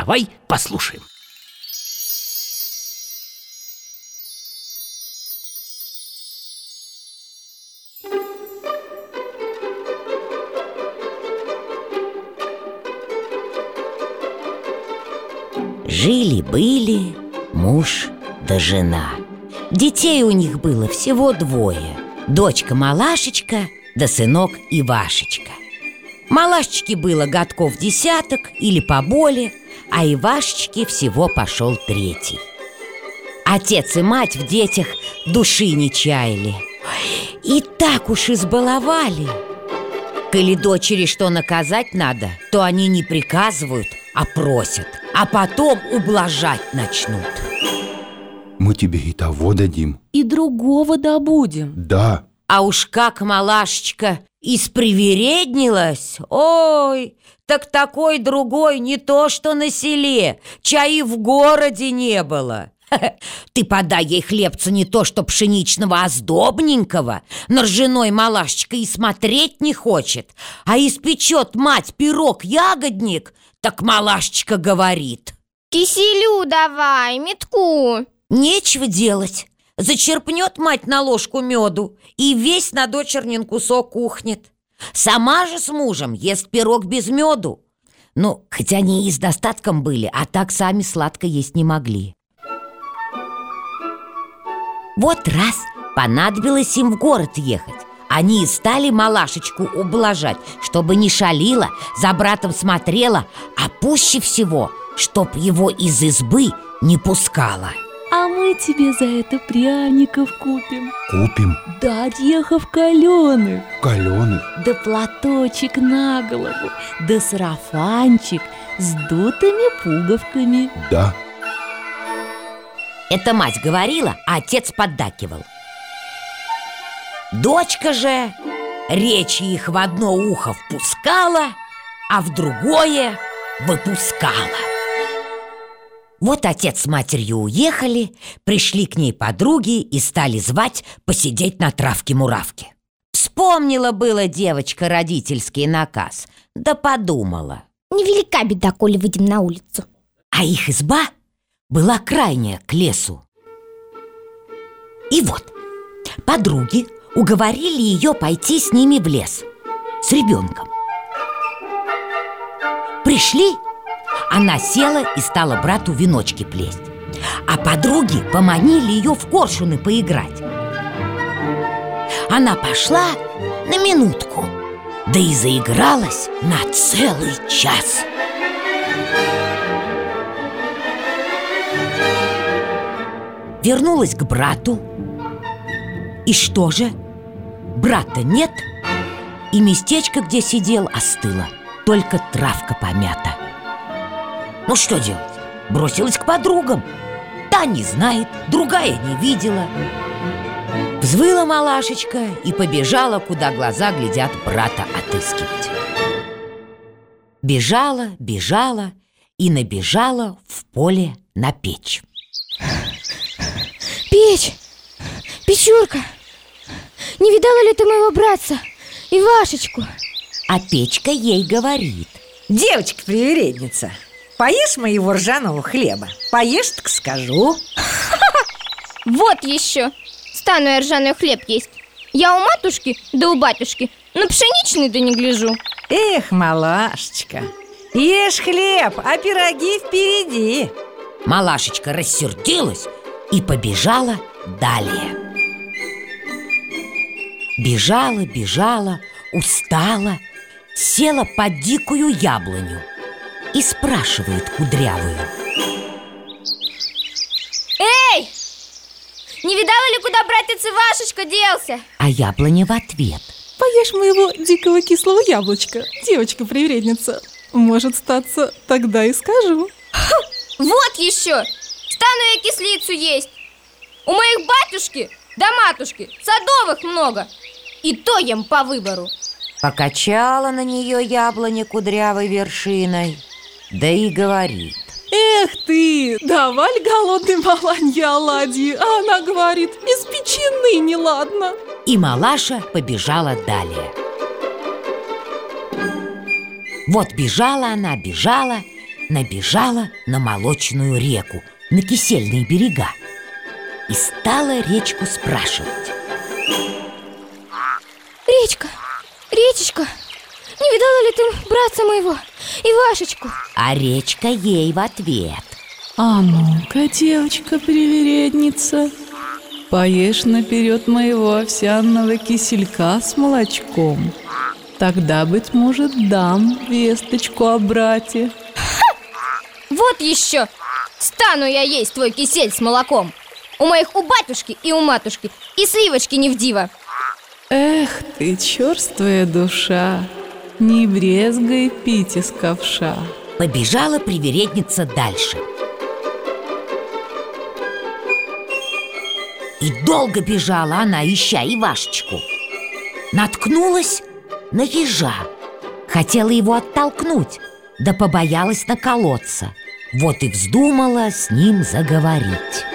Давай послушаем. Жили-были муж да жена. Детей у них было всего двое: дочка Малашечка да сынок Ивашечка. Малашечке было годков 10 или поболее, а Ивашечке всего пошел 3. Отец и мать в детях души не чаяли. И так уж избаловали. Коли дочери что наказать надо, то они не приказывают, а просят, а потом ублажать начнут. Мы тебе и того дадим, и другого добудем. да. А уж как Малашечка испривереднилась, ой, так такой другой не то что на селе, чай и в городе не было. Ты подай ей хлебца не то что пшеничного, а сдобненького. На ржаной Малашечка и смотреть не хочет. А испечет мать пирог-ягодник, так Малашечка говорит: киселю давай, метку. нечего делать. Зачерпнет мать на ложку меду и весь на дочернин кусок ухнет. Сама же с мужем ест пирог без меду. Ну, хоть они и с достатком были, а так сами сладко есть не могли. Вот раз понадобилось им в город ехать. Они и стали Малашечку ублажать, чтобы не шалила, за братом смотрела, а пуще всего, чтоб его из избы не пускала. А мы тебе за это пряников купим, Купим да орехов каленых, каленых, да платочек на голову, да сарафанчик с дутыми пуговками. да. Это мать говорила, а отец поддакивал. Дочка же речи их в одно ухо впускала, а в другое выпускала. Вот отец с матерью уехали, пришли к ней подруги и стали звать посидеть на травке-муравке. Вспомнила было девочка родительский наказ, да подумала: Невелика беда, коли выйдем на улицу. а их изба была крайняя к лесу. И вот подруги уговорили ее пойти с ними в лес с ребенком. Пришли, она села и стала брату веночки плесть, а подруги поманили ее в коршуны поиграть. Она пошла на минутку, да и заигралась на целый час. Вернулась к брату. И что же? Брата нет, и местечко, где сидел, остыло. Только травка помята. Ну что делать? Бросилась к подругам. Та не знает, другая не видела. Взвыла Малашечка и побежала, куда глаза глядят, брата отыскивать. Бежала, бежала и набежала в поле на печь. Печь! Печурка! Не видала ли ты моего братца, Ивашечку? А печка ей говорит: девочка-привередница, поешь моего ржаного хлеба? Поешь, так скажу. Вот еще! Стану я ржаной хлеб есть. Я у матушки, да у батюшки на пшеничный да не гляжу. Эх, Малашечка, ешь хлеб, а пироги впереди. Малашечка рассердилась и побежала далее. Бежала, бежала, устала, села под дикую яблоню и спрашивает кудрявую: Эй! Не видала ли, куда братец Ивашечка делся? А яблоня в ответ: поешь моего дикого кислого яблочка, девочка-привередница. Может, статься, тогда и скажу. Вот еще! Стану я кислицу есть. У моих батюшки да матушки садовых много, и то ем по выбору. покачала на нее яблоня кудрявой вершиной, да и говорит: Эх ты, давай голодной маланье оладьи. А она говорит: из печены неладно. И Малаша побежала далее. Вот бежала она, бежала набежала на молочную реку, на кисельные берега, и стала речку спрашивать. Речка, речечка, не видала ли ты братца моего, Ивашечку? А речка ей в ответ: А ну-ка, девочка-привередница, поешь наперед моего овсяного киселька с молочком. Тогда, быть может, дам весточку о брате. Вот еще! Стану я есть твой кисель с молоком. У моих у батюшки и у матушки и сливочки не в диво. Эх ты, черствая душа, не брезгай пить из ковша. побежала привередница дальше. И долго бежала она, ища Ивашечку. Наткнулась на ежа. Хотела его оттолкнуть, да побоялась наколоться. Вот и вздумала с ним заговорить.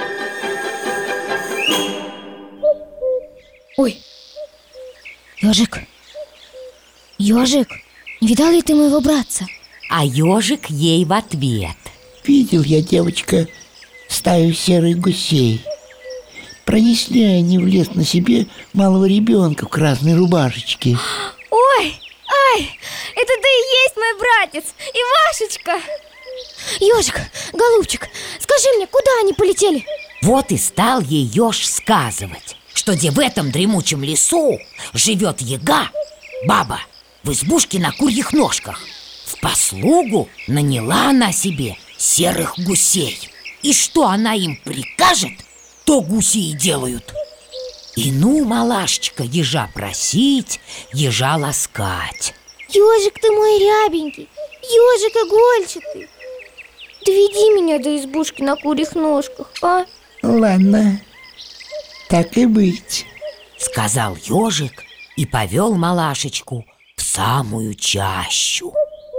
Ой, ежик, ежик, не видал ли ты моего братца? А ежик ей в ответ: видел я, девочка, стаю серых гусей. Пронесли они в лес на себе малого ребенка в красной рубашечке. Ой, ай, это да и есть мой братец, Ивашечка. Ежик, голубчик, скажи мне, куда они полетели? Вот и стал ей еж сказывать, что где в этом дремучем лесу живет яга, баба, в избушке на курьих ножках. В послугу наняла она себе серых гусей. И что она им прикажет, то гуси и делают. И ну, малашечка, ежа просить, ежа ласкать. Ежик ты мой рябенький, ежик игольчатый, доведи меня до избушки на курьих ножках, а? Ладно, так и быть, сказал ежик и повел малашечку в самую чащу.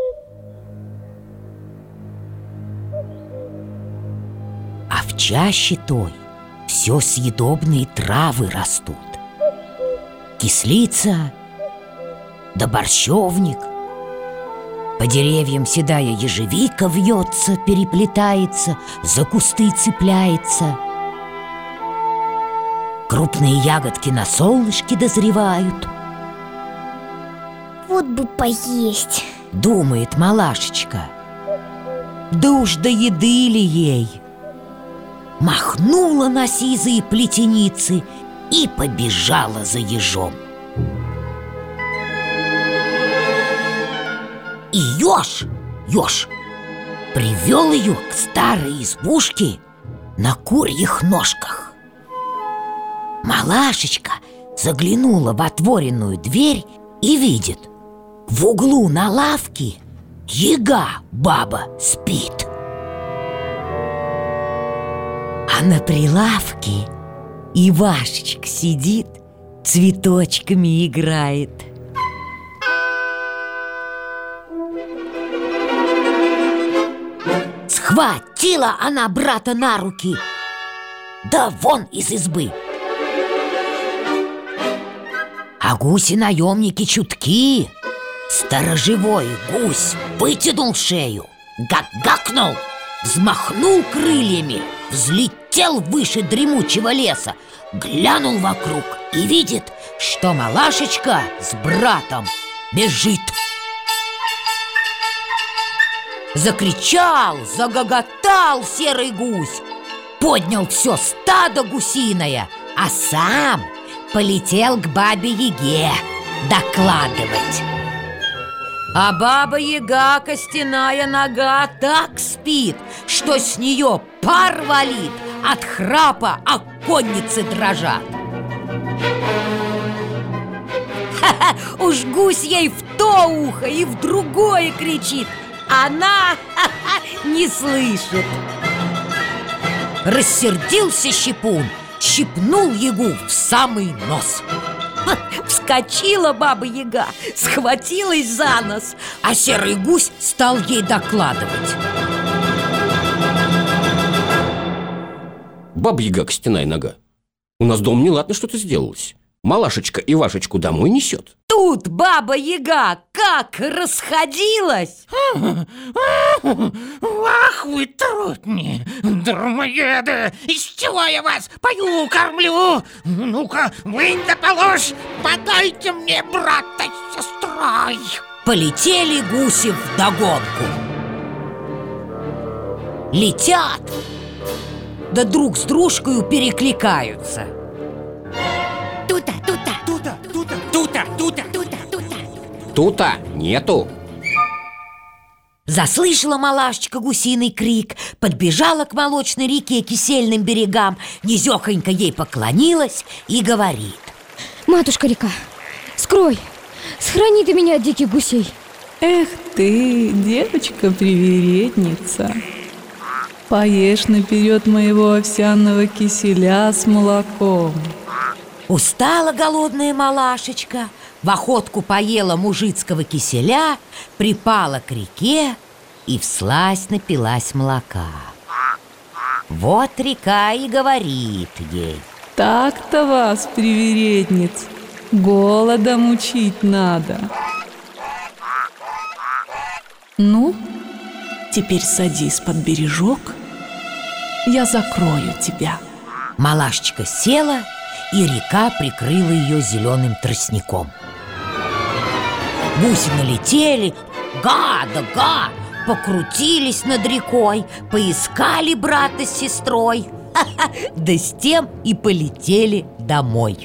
А в чаще той все съедобные травы растут. Кислица да борщевник. По деревьям седая ежевика вьется, переплетается, за кусты цепляется. Крупные ягодки на солнышке дозревают. Вот бы поесть, думает малашечка. Да уж до еды ли ей? Махнула на сизые плетеницы и побежала за ежом. И еж привел ее к старой избушке на курьих ножках. Малашечка заглянула в отворенную дверь и видит: в углу на лавке яга баба спит. А на прилавке Ивашечка сидит, цветочками играет. Схватила она брата на руки, да вон из избы. А гуси-наемники чутки. Сторожевой гусь вытянул шею, гак-гакнул, взмахнул крыльями, взлетел выше дремучего леса, глянул вокруг и видит, что малашечка с братом бежит. Закричал, загоготал серый гусь, поднял все стадо гусиное, а сам полетел к бабе-яге докладывать. А баба-яга, костяная нога, так спит, что с нее пар валит, от храпа оконницы дрожат. Ха-ха, уж гусь ей в то ухо и в другое кричит, она не слышит. Рассердился щипун, щипнул ягу в самый нос. Вскочила баба-яга, схватилась за нос, а серый гусь стал ей докладывать. Баба-яга, костяная нога, у нас дома неладно что-то сделалось. Малашечка Ивашечку домой несет. Тут Баба-Яга как расходилась! Ах вы трутни, дармоеды! Из чего я вас пою, кормлю? Ну-ка, вынь да положь, подайте мне брата с сестрой. Полетели гуси вдогонку. Летят, да друг с дружкою перекликаются. Тута, тута, тута, тута, тута, тута, тута, тута. Тута нету. Заслышала Малашечка гусиный крик, подбежала к молочной реке, кисельным берегам, низехонько ей поклонилась и говорит: матушка река, скрой, сохрани ты меня от диких гусей. Эх ты, девочка-привередница, поешь наперед моего овсяного киселя с молоком. Устала голодная Малашечка, в охотку поела мужицкого киселя, припала к реке и всласть напилась молока. Вот река и говорит ей: Так-то вас, привередниц, голодом учить надо. Ну, теперь садись под бережок, я закрою тебя. Малашечка села, и река прикрыла ее зеленым тростником. Гуси налетели, га да га, покрутились над рекой, поискали брата с сестрой, да с тем и полетели домой.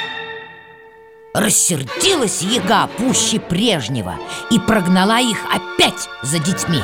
Рассердилась яга пуще прежнего и прогнала их опять за детьми.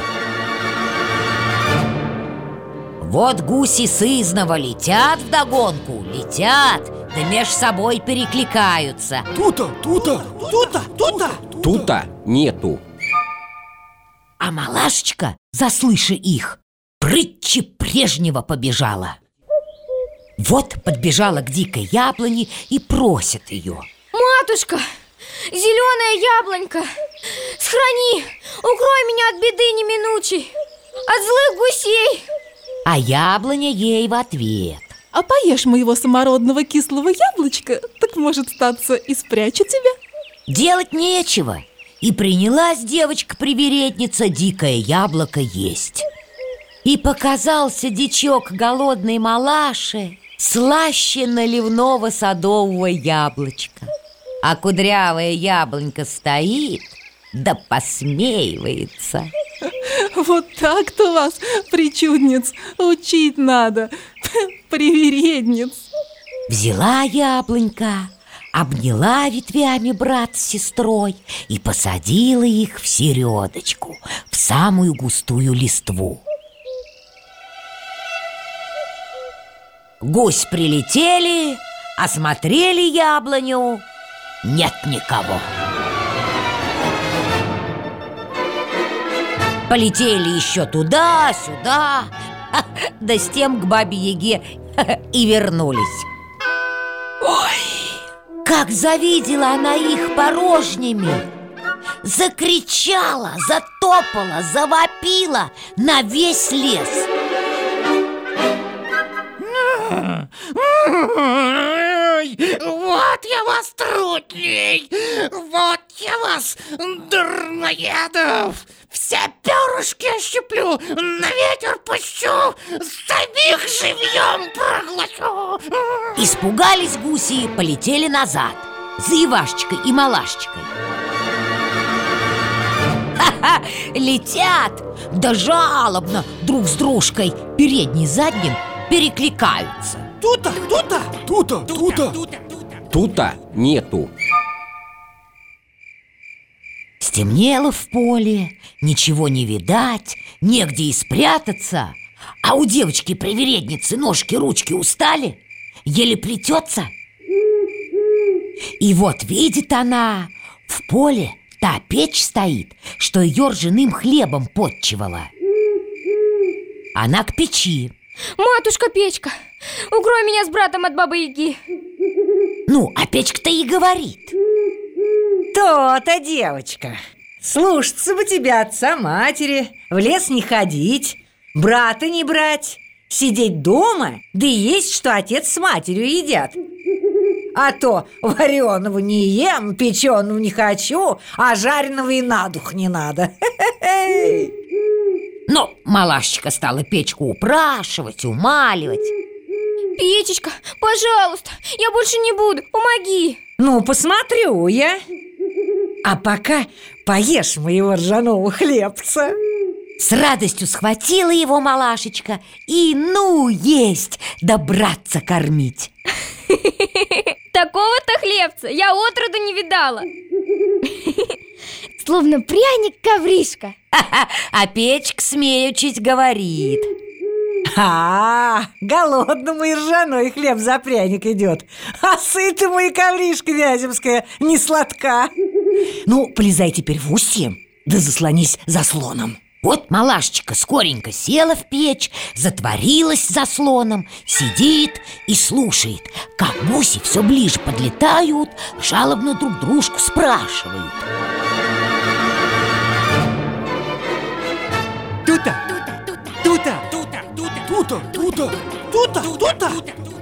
Вот гуси сызнова летят вдогонку, летят, да меж собой перекликаются. Тута, тута, тута, тута. Тута нету. А Малашечка, заслыша их, прытче прежнего побежала. Вот подбежала к дикой яблоне и просит ее: Матушка, зеленая яблонька, сохрани, укрой меня от беды неминучей, от злых гусей. А яблоня ей в ответ: А поешь моего самородного кислого яблочка, так, может, статься, и спрячу тебя. Делать нечего, и принялась девочка-привередница дикое яблоко есть. И показался дичок голодной Малаше слаще наливного садового яблочка. А кудрявая яблонька стоит, да посмеивается. Вот так-то вас, причудниц, учить надо, привередниц. Взяла яблонька, обняла ветвями брат с сестрой и посадила их в середочку, в самую густую листву. Гусь прилетели, осмотрели яблоню, нет никого. Полетели еще туда-сюда, да с тем к Бабе-Яге и вернулись. Ой, как завидела она их порожними! Закричала, затопала, завопила на весь лес. Вот я вас, трутней! Вот я вас, дармоедов! Все перышки ощиплю, на ветер пущу, самих живьем проглочу! Испугались гуси, полетели назад за Ивашечкой и Малашечкой. Ха-ха! Летят, да жалобно друг с дружкой передний задним перекликаются. Тута, тута, тута, тута. Тута нету. Стемнело в поле, ничего не видать, негде и спрятаться. А у девочки-привередницы ножки-ручки устали, еле плетется. И вот видит она, в поле та печь стоит, что ее ржаным хлебом потчевала. Она к печи. Матушка-печка, укрой меня с братом от Бабы-Яги. Ну, а печка-то и говорит: То-то, девочка, слушаться бы тебя отца-матери, в лес не ходить, брата не брать, сидеть дома, да и есть, что отец с матерью едят. А то вареного не ем, печеного не хочу, а жареного и на дух не надо. Но малашечка стала печку упрашивать, умаливать. Печечка, пожалуйста, я больше не буду, помоги. Ну, посмотрю я. А пока поешь моего ржаного хлебца. С радостью схватила его малашечка и ну есть, да братца кормить. Такого-то хлебца я отроду не видала. Словно пряник-ковришка. А печка, смеючись, говорит: голодному и ржаной хлеб за пряник идет, а сытому и ковришка вяземская не сладка. Ну, полезай теперь в устье, да заслонись заслоном. Вот малашечка скоренько села в печь, затворилась заслоном, сидит и слушает, как гуси все ближе подлетают, жалобно друг дружку спрашивают. Тута, тута, тута, тута, тута, тута.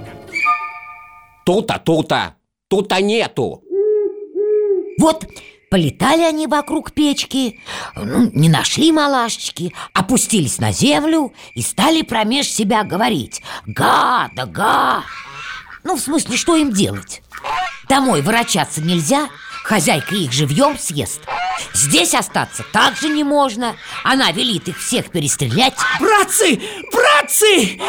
Тута, тута нету. Вот полетали они вокруг печки, не нашли малашечки, опустились на землю и стали промеж себя говорить: га, да га. Ну, в смысле, что им делать? Домой ворочаться нельзя, хозяйка их живьем съест. Здесь остаться также не можно, она велит их всех перестрелять. Братцы, братцы!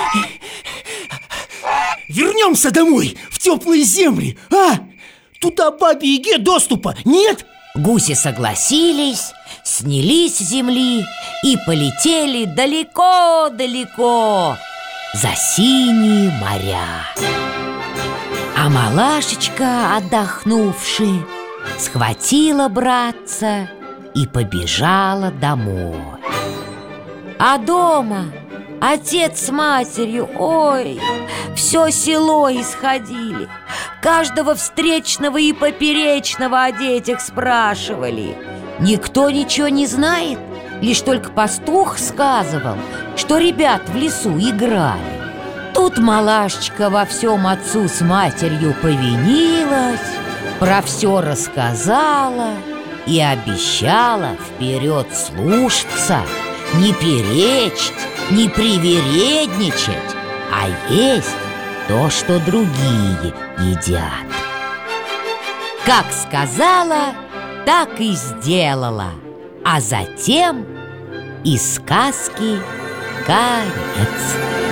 Вернемся домой, в теплые земли, а? Туда бабе-яге доступа нет? Гуси согласились, снялись с земли и полетели далеко-далеко за синие моря. А малашечка, отдохнувши, схватила братца и побежала домой. А дома отец с матерью, ой, все село исходили. Каждого встречного и поперечного о детях спрашивали. Никто ничего не знает, лишь только пастух сказывал, что ребят в лесу играли. Тут малашечка во всем отцу с матерью повинилась, про все рассказала и обещала вперед слушаться, не перечить, не привередничать, а есть то, что другие едят. Как сказала, так и сделала, а затем и сказки конец.